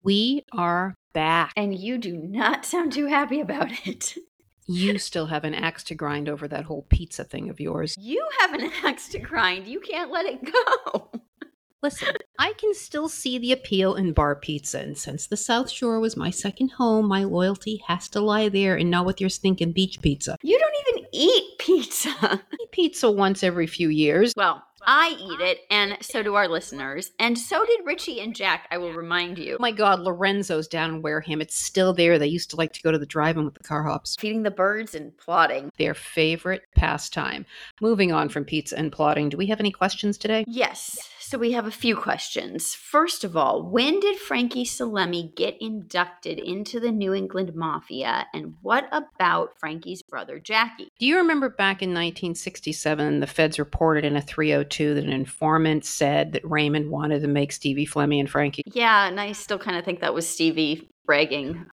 We are back. And you do not sound too happy about it. You still have an axe to grind over that whole pizza thing of yours. You have an axe to grind. You can't let it go. Listen, I can still see the appeal in bar pizza, and since the South Shore was my second home, my loyalty has to lie there and not with your stinking beach pizza. You don't even eat pizza. I eat pizza once every few years. Well, I eat it, and so do our listeners. And so did Richie and Jack, I will remind you. Oh my God, Lorenzo's down in Wareham. It's still there. They used to like to go to the drive-in with the car hops. Feeding the birds and plotting. Their favorite pastime. Moving on from pizza and plotting, do we have any questions today? Yes. So we have a few questions. First of all, when did Frankie Salemi get inducted into the New England Mafia, and what about Frankie's brother Jackie? Do you remember back in 1967, the feds reported in a 302 that an informant said that Raymond wanted to make Stevie Flemmi and Frankie? Yeah, and I still kind of think that was Stevie bragging.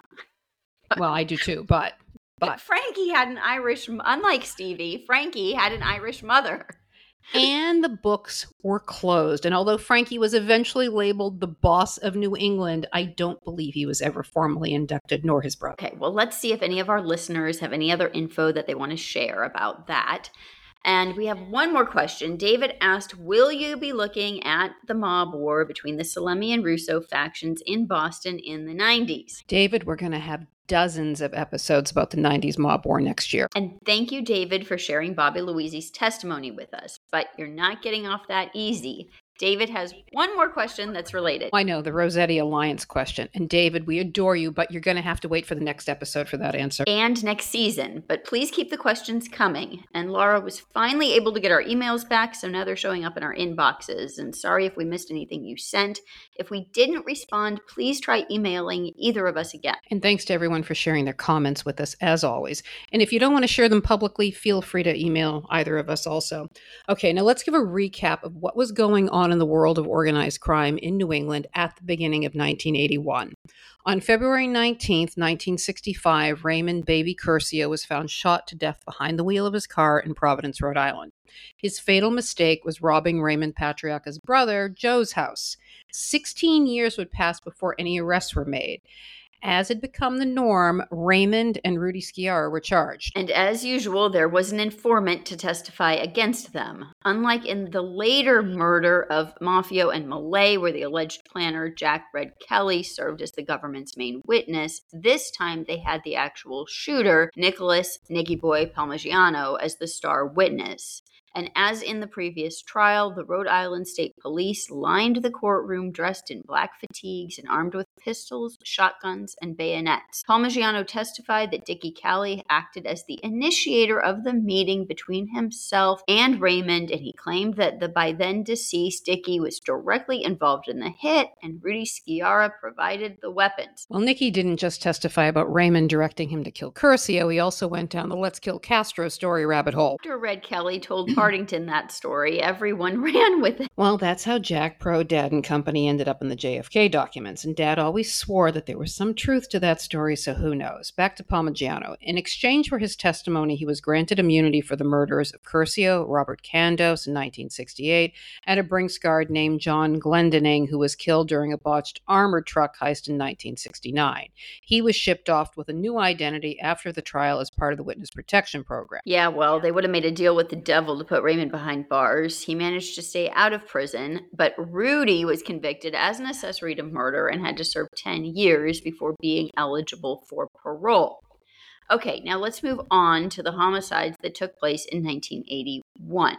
Well, I do too, but Frankie had an Irish, unlike Stevie, Frankie had an Irish mother. And the books were closed. And although Frankie was eventually labeled the boss of New England, I don't believe he was ever formally inducted, nor his brother. Okay, well, let's see if any of our listeners have any other info that they want to share about that. And we have one more question. David asked, will you be looking at the mob war between the Salemi and Russo factions in Boston in the 90s? David, we're going to have dozens of episodes about the 90s mob war next year. And thank you, David, for sharing Bobby Louisi's testimony with us. But you're not getting off that easy. David has one more question that's related. I know, the Rossetti Alliance question. And David, we adore you, but you're going to have to wait for the next episode for that answer. And next season. But please keep the questions coming. And Laura was finally able to get our emails back, so now they're showing up in our inboxes. And sorry if we missed anything you sent. If we didn't respond, please try emailing either of us again. And thanks to everyone for sharing their comments with us, as always. And if you don't want to share them publicly, feel free to email either of us also. Okay, now let's give a recap of what was going on in the world of organized crime in New England at the beginning of 1981. On February 19th, 1965, Raymond Baby Curcio was found shot to death behind the wheel of his car in Providence, Rhode Island. His fatal mistake was robbing Raymond Patriarca's brother, Joe's house. 16 years would pass before any arrests were made. As had become the norm, Raymond and Rudy Sciarra were charged. And as usual, there was an informant to testify against them. Unlike in the later murder of Maffio and Malay, where the alleged planner, Jack Red Kelly, served as the government's main witness, this time they had the actual shooter, Nicholas Nicky Boy Palmigiano, as the star witness. And as in the previous trial, the Rhode Island State Police lined the courtroom dressed in black fatigues and armed with pistols, shotguns, and bayonets. Palmigiano testified that Dickie Cali acted as the initiator of the meeting between himself and Raymond, and he claimed that the by then deceased Dickie was directly involved in the hit, and Rudy Sciarra provided the weapons. Well, Nicky didn't just testify about Raymond directing him to kill Curcio, he also went down the Let's Kill Castro story rabbit hole. After Red Kelly told Partington that story, everyone ran with it. Well, that's how Jack Pro, Dad, and company ended up in the JFK documents, and Dad always swore that there was some truth to that story, so who knows. Back to Palmigiano. In exchange for his testimony, he was granted immunity for the murders of Curcio, Robert Candos in 1968, and a Brinks guard named John Glendinning, who was killed during a botched armored truck heist in 1969. He was shipped off with a new identity after the trial as part of the Witness Protection Program. Yeah, well, they would have made a deal with the devil to put Raymond behind bars. He managed to stay out of prison, but Rudy was convicted as an accessory to murder and had to serve 10 years before being eligible for parole. Okay, now let's move on to the homicides that took place in 1981.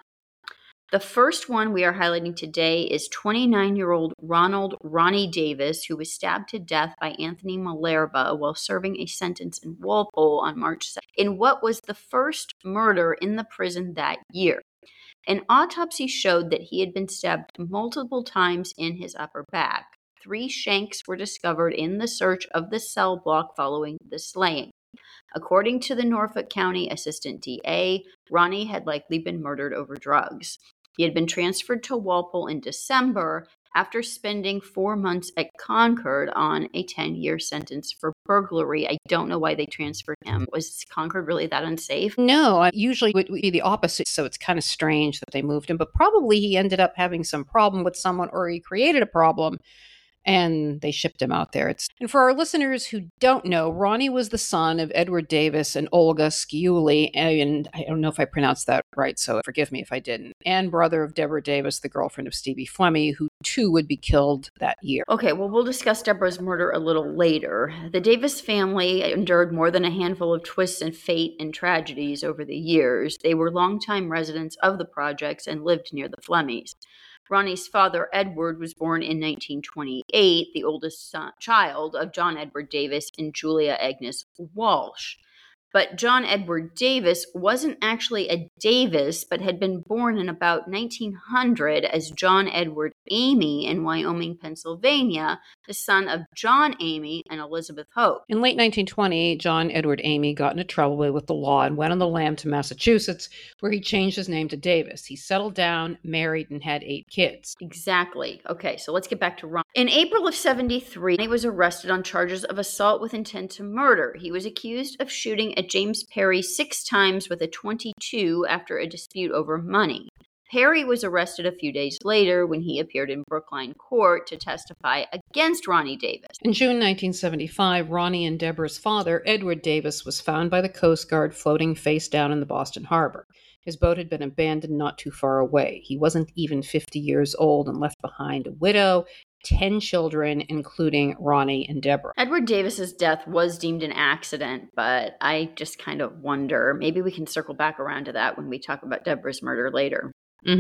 The first one we are highlighting today is 29-year-old Ronald Ronnie Davis, who was stabbed to death by Anthony Malerba while serving a sentence in Walpole on March 2nd, in what was the first murder in the prison that year. An autopsy showed that he had been stabbed multiple times in his upper back. 3 shanks were discovered in the search of the cell block following the slaying. According to the Norfolk County Assistant DA, Ronnie had likely been murdered over drugs. He had been transferred to Walpole in December after spending 4 months at Concord on a 10-year sentence for burglary. I don't know why they transferred him. Was Concord really that unsafe? No, usually it would be the opposite, so it's kind of strange that they moved him, but probably he ended up having some problem with someone or he created a problem and they shipped him out there. And for our listeners who don't know, Ronnie was the son of Edward Davis and Olga Sciulli, and I don't know if I pronounced that right, so forgive me if I didn't, and brother of Deborah Davis, the girlfriend of Stevie Flemmi, who too would be killed that year. Okay, well, we'll discuss Deborah's murder a little later. The Davis family endured more than a handful of twists in fate and tragedies over the years. They were longtime residents of the projects and lived near the Flemmis. Ronnie's father, Edward, was born in 1928, the oldest child of John Edward Davis and Julia Agnes Walsh. But John Edward Davis wasn't actually a Davis, but had been born in about 1900 as John Edward Amy in Wyoming, Pennsylvania, the son of John Amy and Elizabeth Hope. In late 1920, John Edward Amy got into trouble with the law and went on the lam to Massachusetts, where he changed his name to Davis. He settled down, married, and had 8 kids. Exactly. Okay, so let's get back to Ron. In April of 1973, he was arrested on charges of assault with intent to murder. He was accused of shooting at James Perry 6 times with a .22 after a dispute over money. Perry was arrested a few days later when he appeared in Brookline Court to testify against Ronnie Davis. In June 1975, Ronnie and Deborah's father, Edward Davis, was found by the Coast Guard floating face down in the Boston Harbor. His boat had been abandoned not too far away. He wasn't even 50 years old and left behind a widow, 10 children, including Ronnie and Deborah. Edward Davis's death was deemed an accident, but I just kind of wonder, maybe we can circle back around to that when we talk about Deborah's murder later.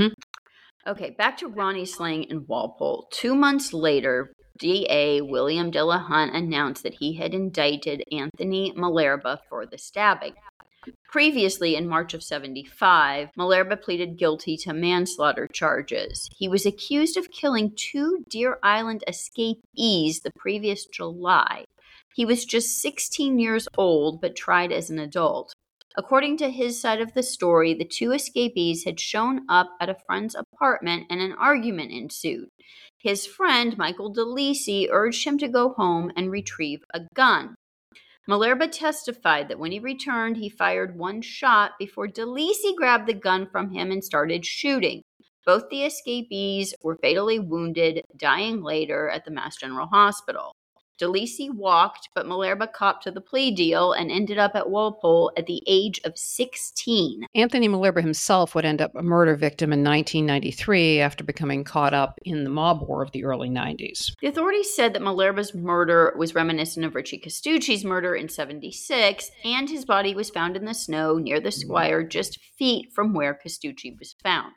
Okay, back to Ronnie's slaying in Walpole. 2 months later, DA William Delahunt announced that he had indicted Anthony Malerba for the stabbing. Previously, in March of 1975, Malerba pleaded guilty to manslaughter charges. He was accused of killing 2 Deer Island escapees the previous July. He was just 16 years old, but tried as an adult. According to his side of the story, the 2 escapees had shown up at a friend's apartment and an argument ensued. His friend, Michael DeLisi, urged him to go home and retrieve a gun. Malerba testified that when he returned, he fired 1 shot before DeLisi grabbed the gun from him and started shooting. Both the escapees were fatally wounded, dying later at the Mass General Hospital. DeLisi walked, but Malerba copped to the plea deal and ended up at Walpole at the age of 16. Anthony Malerba himself would end up a murder victim in 1993 after becoming caught up in the mob war of the early 90s. The authorities said that Malerba's murder was reminiscent of Richie Castucci's murder in 1976, and his body was found in the snow near the square just feet from where Castucci was found.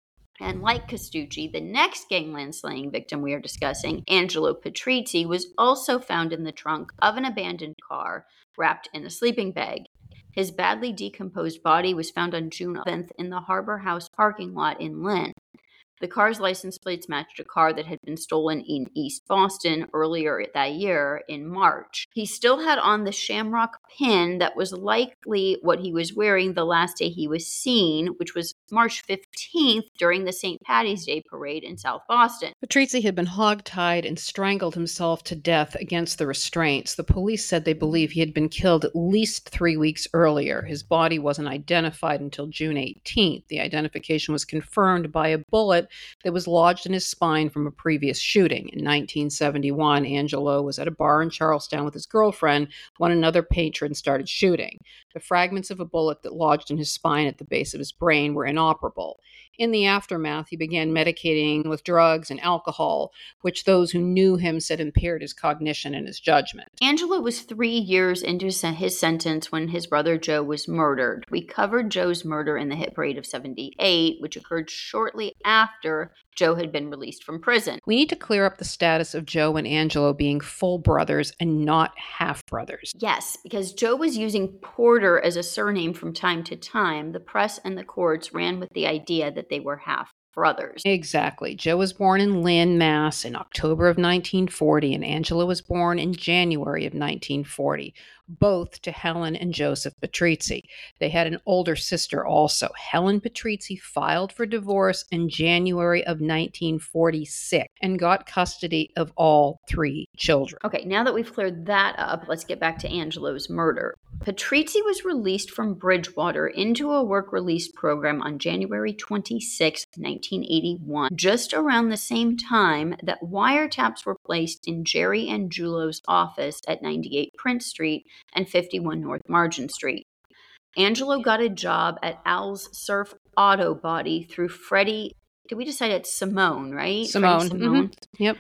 And like Castucci, the next gangland slaying victim we are discussing, Angelo Patrizzi, was also found in the trunk of an abandoned car, wrapped in a sleeping bag. His badly decomposed body was found on June 11th in the Harbor House parking lot in Lynn. The car's license plates matched a car that had been stolen in East Boston earlier that year in March. He still had on the shamrock pin that was likely what he was wearing the last day he was seen, which was March 15th during the St. Paddy's Day parade in South Boston. Patrizzi had been hogtied and strangled himself to death against the restraints. The police said they believe he had been killed at least 3 weeks earlier. His body wasn't identified until June 18th. The identification was confirmed by a bullet that was lodged in his spine from a previous shooting. In 1971, Angelo was at a bar in Charlestown with his girlfriend when another patron started shooting. The fragments of a bullet that lodged in his spine at the base of his brain were inoperable. In the aftermath, he began medicating with drugs and alcohol, which those who knew him said impaired his cognition and his judgment. Angelo was 3 years into his sentence when his brother Joe was murdered. We covered Joe's murder in the hit parade of 1978, which occurred shortly after Joe had been released from prison. We need to clear up the status of Joe and Angelo being full brothers and not half brothers. Yes, because Joe was using Porter as a surname from time to time. The press and the courts ran with the idea that they were half brothers. Exactly. Joe was born in Lynn, Mass. in October of 1940, and Angelo was born in January of 1940, both to Helen and Joseph Patrizzi. They had an older sister also. Helen Patrizzi filed for divorce in January of 1946 and got custody of all 3 children. Okay, now that we've cleared that up, let's get back to Angelo's murder. Patrizzi was released from Bridgewater into a work release program on January 26, 1981, just around the same time that wiretaps were placed in Jerry Angelo's office at 98 Prince Street and 51 North Margin Street. Angelo got a job at Al's Surf Auto Body through Freddie. Did we decide it's Simone, right? Simone. Freddie Simone. Mm-hmm. Yep.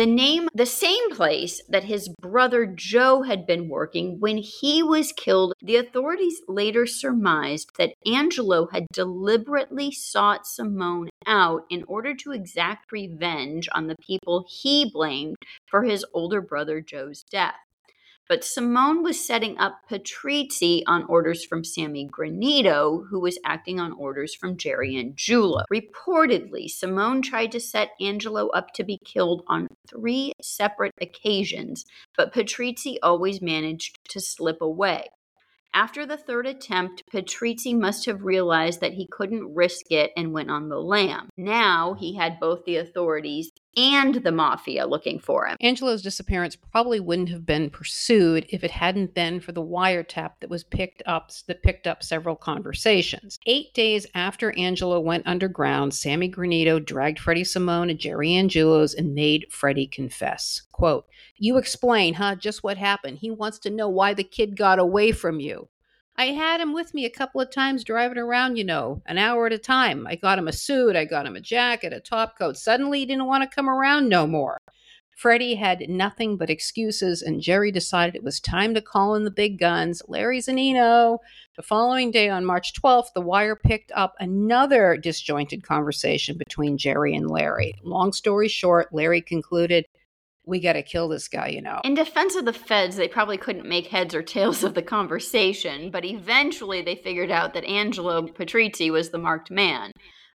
The same place that his brother Joe had been working when he was killed. The authorities later surmised that Angelo had deliberately sought Simone out in order to exact revenge on the people he blamed for his older brother Joe's death. But Simone was setting up Patrizzi on orders from Sammy Granito, who was acting on orders from Jerry Angulo. Reportedly, Simone tried to set Angelo up to be killed on 3 separate occasions, but Patrizzi always managed to slip away. After the 3rd attempt, Patrizzi must have realized that he couldn't risk it and went on the lam. Now he had both the authorities and the mafia looking for him. Angelo's disappearance probably wouldn't have been pursued if it hadn't been for the wiretap that picked up several conversations. 8 days after Angelo went underground, Sammy Granito dragged Freddie Simone to Jerry Angelo's and made Freddie confess. Quote, "You explain, huh? Just what happened. He wants to know why the kid got away from you. I had him with me a couple of times driving around, an hour at a time. I got him a suit, I got him a jacket, a top coat. Suddenly he didn't want to come around no more." Freddie had nothing but excuses, and Jerry decided it was time to call in the big guns, Larry Zannino. The following day, on March 12th, the Wire picked up another disjointed conversation between Jerry and Larry. Long story short, Larry concluded, "We got to kill this guy, In defense of the feds, they probably couldn't make heads or tails of the conversation, but eventually they figured out that Angelo Patrizzi was the marked man.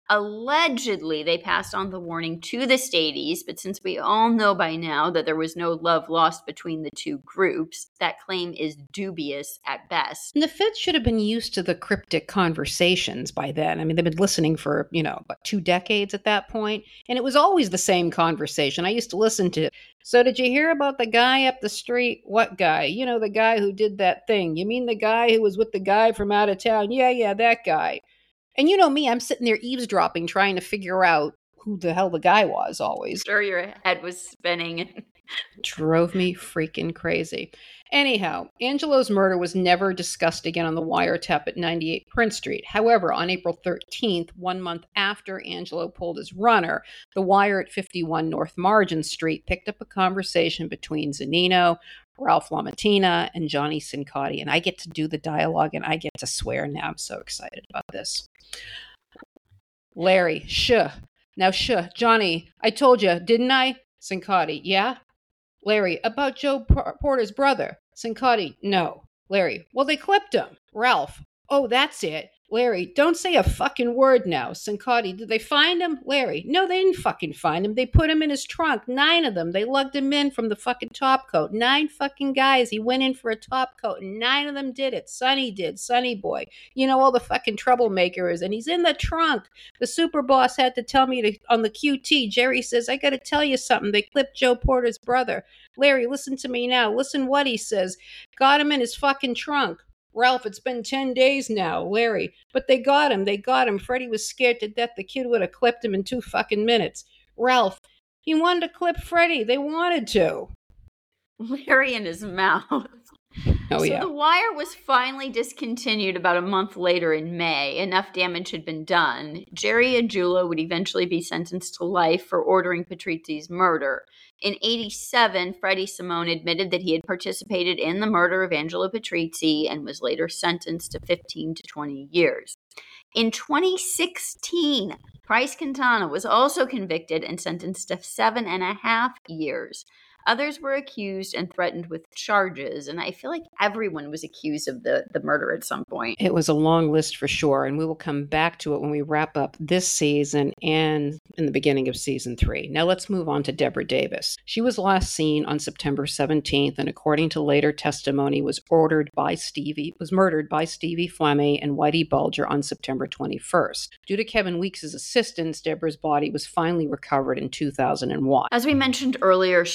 Allegedly, they passed on the warning to the Stadies, but since we all know by now that there was no love lost between the two groups, that claim is dubious at best. And the feds should have been used to the cryptic conversations by then. I mean, they've been listening for, 2 decades at that point, and it was always the same conversation. I used to listen to, "So did you hear about the guy up the street?" "What guy?" The guy who did that thing." "You mean the guy who was with the guy from out of town?" Yeah, that guy." And you know me, I'm sitting there eavesdropping, trying to figure out who the hell the guy was always. Sure, your head was spinning. Drove me freaking crazy. Anyhow, Angelo's murder was never discussed again on the wiretap at 98 Prince Street. However, on April 13th, 1 month after Angelo pulled his runner, the Wire at 51 North Margin Street picked up a conversation between Zannino, Ralph LaMattina, and Johnny Cincotti. And I get to do the dialogue and I get to swear now. I'm so excited about this. Larry, Now, Johnny, I told you, didn't I? Cincotti, yeah? Larry, about Joe Porter's brother. Cincotti, no. Larry, well, they clipped him. Ralph, oh, that's it. Larry, don't say a fucking word now. Cincotti, did they find him? Larry, no, they didn't fucking find him. They put him in his trunk. 9 of them. They lugged him in from the fucking top coat. 9 fucking guys. He went in for a top coat, and 9 of them did it. Sonny did. Sonny boy. All the fucking troublemakers, and he's in the trunk. The super boss had to tell me on the QT. Jerry says, I got to tell you something. They clipped Joe Porter's brother. Larry, listen to me now. Listen what he says. Got him in his fucking trunk. Ralph, it's been 10 days now. Larry, but they got him. Freddie was scared to death the kid would have clipped him in 2 fucking minutes. Ralph, he wanted to clip Freddie. They wanted to. Larry in his mouth. Oh, yeah. So the Wire was finally discontinued about a month later in May. Enough damage had been done. Jerry Angulo would eventually be sentenced to life for ordering Patrizzi's murder. In 1987, Freddie Simone admitted that he had participated in the murder of Angelo Patrizzi and was later sentenced to 15 to 20 years. In 2016, Price Quintana was also convicted and sentenced to 7.5 years. Others were accused and threatened with charges, and I feel like everyone was accused of the murder at some point. It was a long list for sure, and we will come back to it when we wrap up this season and in the beginning of season 3. Now let's move on to Deborah Davis. She was last seen on September 17th, and according to later testimony, was murdered by Stevie Flemmi and Whitey Bulger on September 21st. Due to Kevin Weeks' assistance, Deborah's body was finally recovered in 2001. As we mentioned earlier, she was the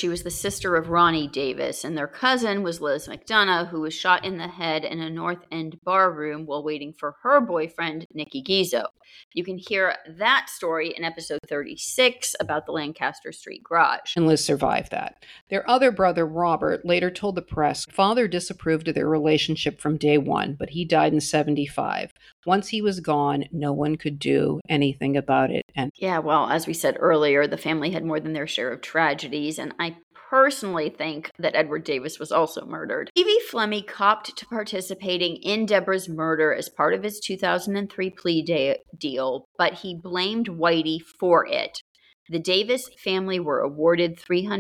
sister of Ronnie Davis, and their cousin was Liz McDonough, who was shot in the head in a North End bar room while waiting for her boyfriend, Nicky Gizzo. You can hear that story in episode 36 about the Lancaster Street garage. And Liz survived that. Their other brother, Robert, later told the press, father disapproved of their relationship from day one, but he died in 1975. Once he was gone, no one could do anything about it. And yeah, well, as we said earlier, the family had more than their share of tragedies, and I personally think that Edward Davis was also murdered. Stevie Flemmi copped to participating in Deborah's murder as part of his 2003 plea deal, but he blamed Whitey for it. The Davis family were awarded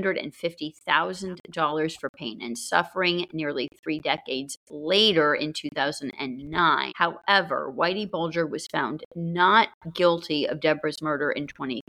$350,000 for pain and suffering nearly 3 decades later in 2009. However, Whitey Bulger was found not guilty of Deborah's murder in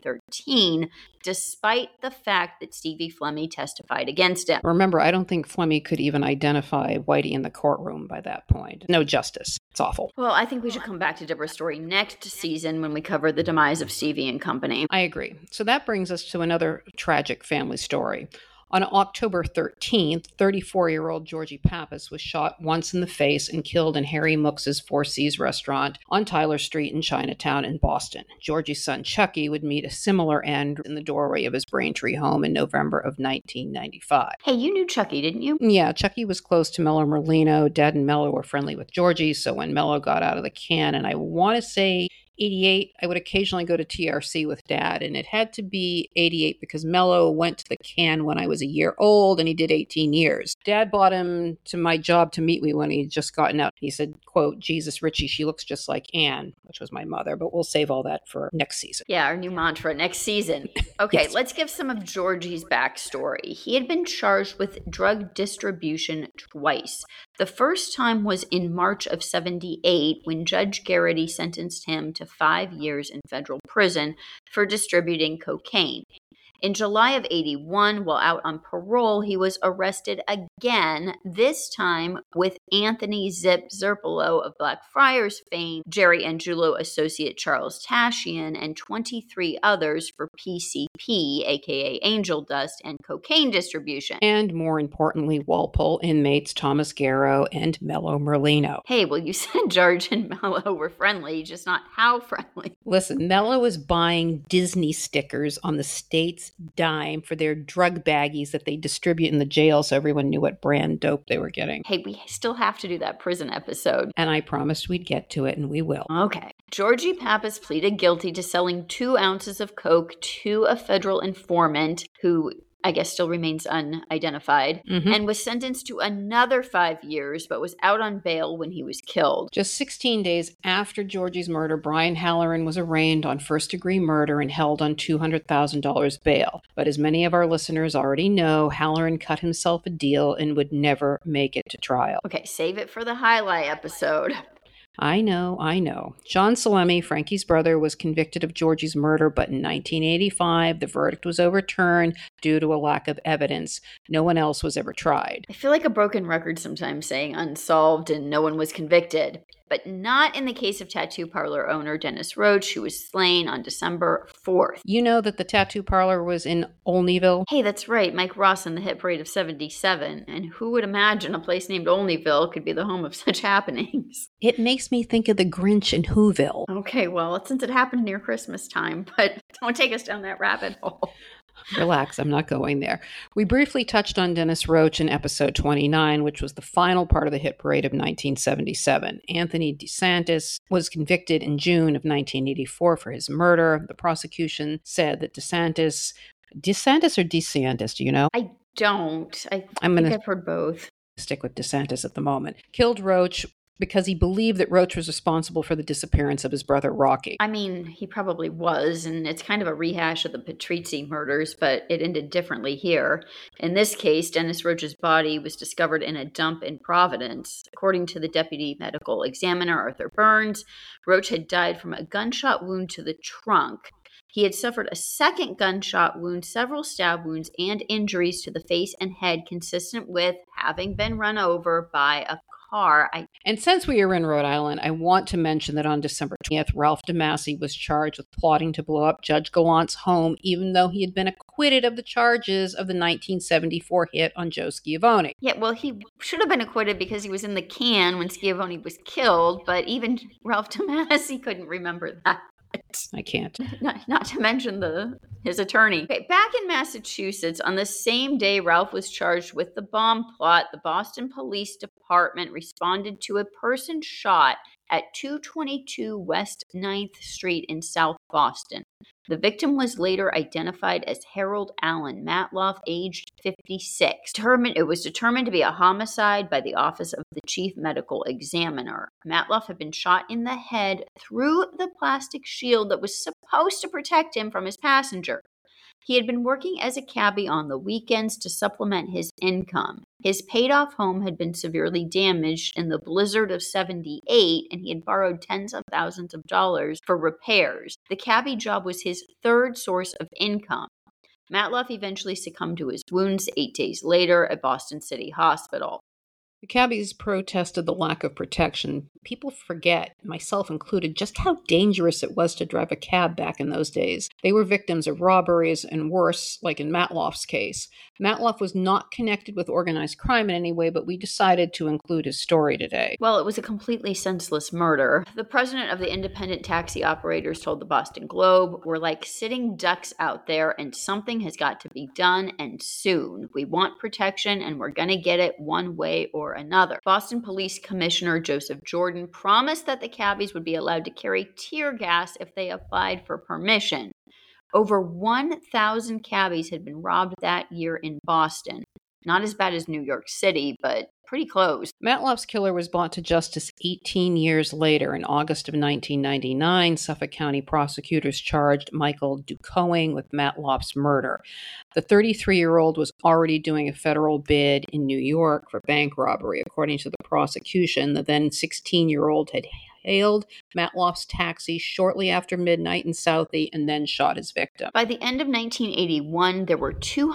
2013, despite the fact that Stevie Flemmi testified against him. remember, I don't think Flemmi could even identify Whitey in the courtroom by that point. No justice. It's awful. Well, I think we should come back to Deborah's story next season when we cover the demise of Stevie and company. I agree. So that brings us to another tragic family story. On October 13th, 34-year-old Georgie Pappas was shot once in the face and killed in Harry Mooks's Four Seas restaurant on Tyler Street in Chinatown in Boston. Georgie's son Chucky would meet a similar end in the doorway of his Braintree home in November of 1995. Hey, you knew Chucky, didn't you? Yeah, Chucky was close to Mello Merlino. Dad and Mello were friendly with Georgie, so when Mello got out of the can, and I want to say 88, I would occasionally go to TRC with Dad, and it had to be 88 because Mello went to the can when I was a year old, and he did 18 years. Dad brought him to my job to meet me when he had just gotten out. He said, quote, Jesus, Richie, she looks just like Anne, which was my mother, but we'll save all that for next season. Yeah, our new mantra, next season. Okay, Yes. Let's give some of Georgie's backstory. He had been charged with drug distribution twice. The first time was in March of 1978 when Judge Garrity sentenced him to 5 years in federal prison for distributing cocaine. In July of 1981, while out on parole, he was arrested again, this time with Anthony Zip Zerpolo of Blackfriars fame, Jerry Angiulo associate Charles Tashian, and 23 others for PCP, aka angel dust, and cocaine distribution. And more importantly, Walpole inmates Thomas Garrow and Mello Merlino. Hey, well, you said George and Mello were friendly, just not how friendly. Listen, Mello is buying Disney stickers on the state's dime for their drug baggies that they distribute in the jail so everyone knew what brand dope they were getting. Hey, we still have to do that prison episode. And I promised we'd get to it, and we will. Okay. Georgie Pappas pleaded guilty to selling 2 ounces of coke to a federal informant who I guess still remains unidentified, and was sentenced to another 5 years, but was out on bail when he was killed. Just 16 days after Georgie's murder, Brian Halloran was arraigned on first-degree murder and held on $200,000 bail. But as many of our listeners already know, Halloran cut himself a deal and would never make it to trial. Okay, save it for the highlight episode. I know. John Salemi, Frankie's brother, was convicted of Georgie's murder, but in 1985, the verdict was overturned due to a lack of evidence. No one else was ever tried. I feel like a broken record sometimes saying unsolved and no one was convicted. But not in the case of tattoo parlor owner Dennis Roach, who was slain on December 4th. You know that the tattoo parlor was in Olneyville? Hey, that's right, Mike Ross in the hit parade of 77. And who would imagine a place named Olneyville could be the home of such happenings? It makes me think of the Grinch in Whoville. Okay, well, since it happened near Christmas time, but don't take us down that rabbit hole. Relax, I'm not going there. We briefly touched on Dennis Roach in episode 29, which was the final part of the hit parade of 1977. Anthony DeSantis was convicted in June of 1984 for his murder. The prosecution said that DeSantis or DeSantis, do you know? I don't. I I'm think going I've heard both. to stick with DeSantis at the moment. Killed Roach because he believed that Roach was responsible for the disappearance of his brother Rocky. I mean, he probably was, and it's kind of a rehash of the Patrizzi murders, but it ended differently here. In this case, Dennis Roach's body was discovered in a dump in Providence. According to the deputy medical examiner, Arthur Burns, Roach had died from a gunshot wound to the trunk. He had suffered a second gunshot wound, several stab wounds, and injuries to the face and head consistent with having been run over by a car. And since we are in Rhode Island, I want to mention that on December 20th, Ralph DeMasi was charged with plotting to blow up Judge Gallant's home, even though he had been acquitted of the charges of the 1974 hit on Joe Schiavone. Yeah, well, he should have been acquitted because he was in the can when Schiavone was killed, but even Ralph DeMasi couldn't remember that. I can't. Not to mention his attorney. Okay, back in Massachusetts, on the same day Ralph was charged with the bomb plot, the Boston Police Department responded to a person shot at 222 West 9th Street in South Boston. The victim was later identified as Harold Allen Matloff, aged 56. It was determined to be a homicide by the Office of the Chief Medical Examiner. Matloff had been shot in the head through the plastic shield that was supposed to protect him from his passenger. He had been working as a cabbie on the weekends to supplement his income. His paid-off home had been severely damaged in the blizzard of '78, and he had borrowed tens of thousands of dollars for repairs. The cabbie job was his third source of income. Matloff eventually succumbed to his wounds 8 days later at Boston City Hospital. The cabbies protested the lack of protection. People forget, myself included, just how dangerous it was to drive a cab back in those days. They were victims of robberies and worse, like in Matloff's case. Matloff was not connected with organized crime in any way, but we decided to include his story today. Well, it was a completely senseless murder. The president of the Independent Taxi Operators told the Boston Globe, "We're like sitting ducks out there and something has got to be done, and soon. We want protection and we're going to get it one way or another." Boston Police Commissioner Joseph Jordan promised that the cabbies would be allowed to carry tear gas if they applied for permission. Over 1,000 cabbies had been robbed that year in Boston. Not as bad as New York City, but pretty close. Matloff's killer was brought to justice 18 years later. In August of 1999, Suffolk County prosecutors charged Michael Ducoing with Matloff's murder. The 33-year-old was already doing a federal bid in New York for bank robbery. According to the prosecution, the then 16-year-old had hailed Matloff's taxi shortly after midnight in Southie and then shot his victim. By the end of 1981, there were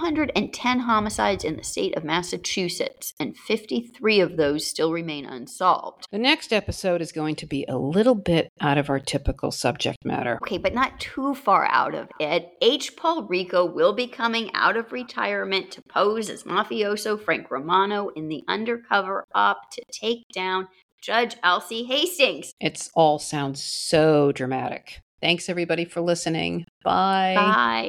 210 homicides in the state of Massachusetts, and 53 of those still remain unsolved. The next episode is going to be a little bit out of our typical subject matter. Okay, but not too far out of it. H. Paul Rico will be coming out of retirement to pose as mafioso Frank Romano in the undercover op to take down Judge Alcee Hastings. It all sounds so dramatic. Thanks, everybody, for listening. Bye. Bye.